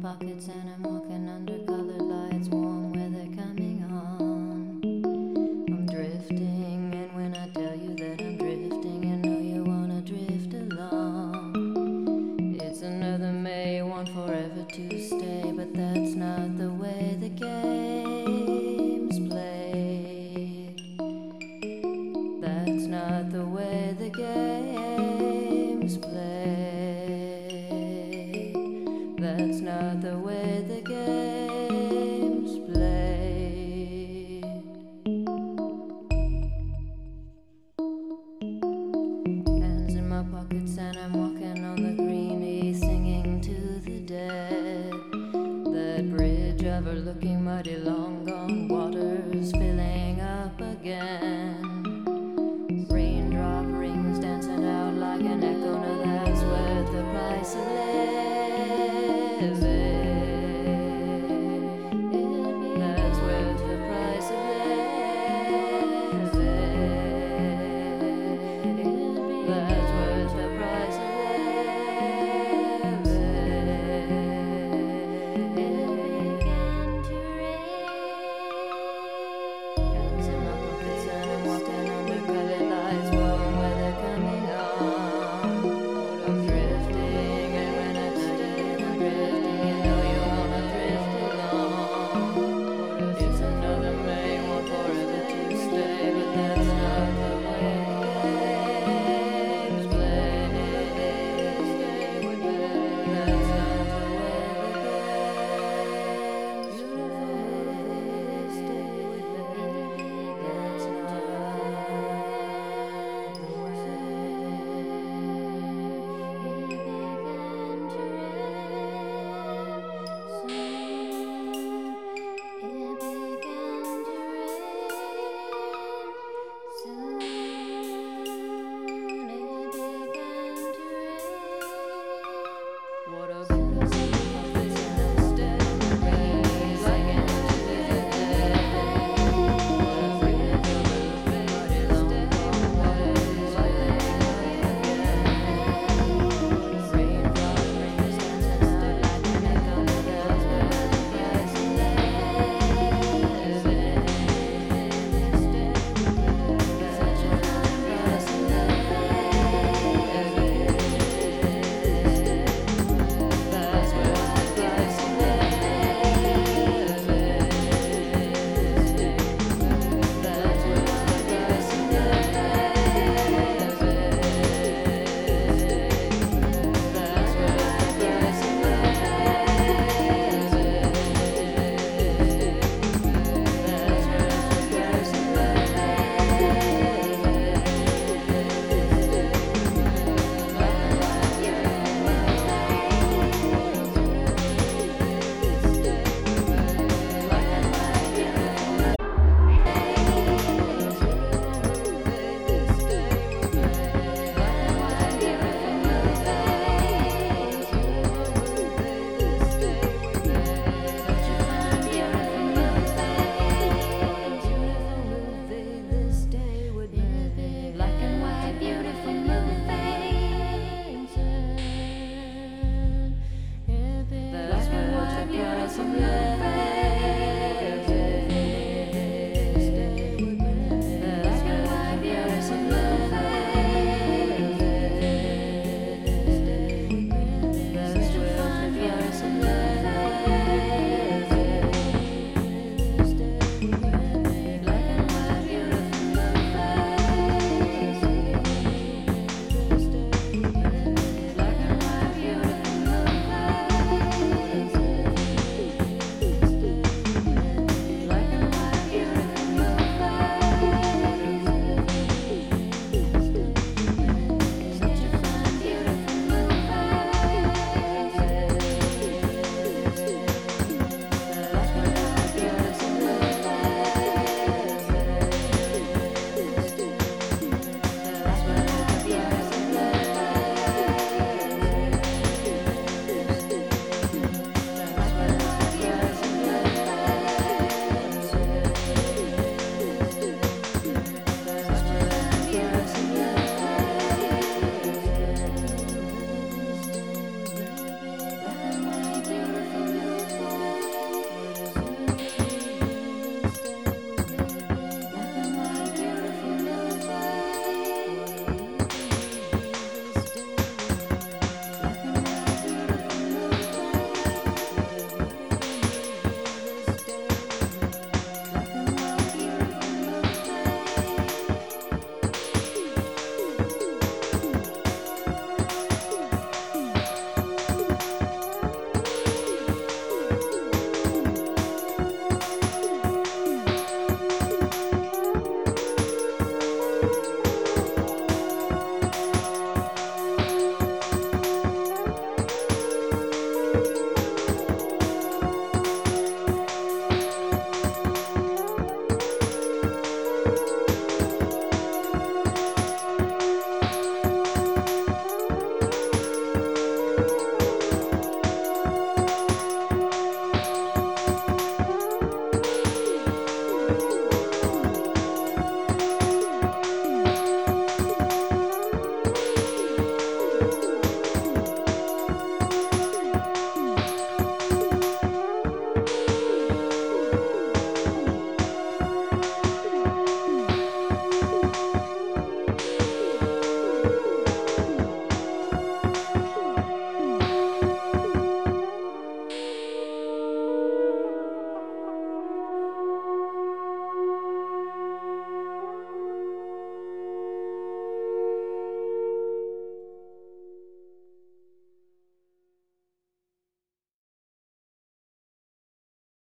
pockets and I'm walking under colored lights, warm weather coming on. I'm drifting, and when I tell you that I'm drifting, you know you wanna drift along. It's another May, want forever to stay, but that's not the way the game's played. That's not the way the game's played. That's not the way the game's played. Hands in my pockets and I'm walking on the greenie, singing to the dead. That bridge overlooking muddy long gone waters, filling up again. Raindrop rings dancing out like an echo, now that's worth the price of living. That's worth the price of living. That's worth the price of living. It began to rain. Hands in my pockets and I'm walking under colored lights, warm weather coming on. I'm drifting, and when I tell you that I'm drifting, you know you wanna drift along. It's another May, want forever to stay, but that's not the way the game's played. Stay with me. That's not the way the game's played. Stay with me. That's not the way. What a some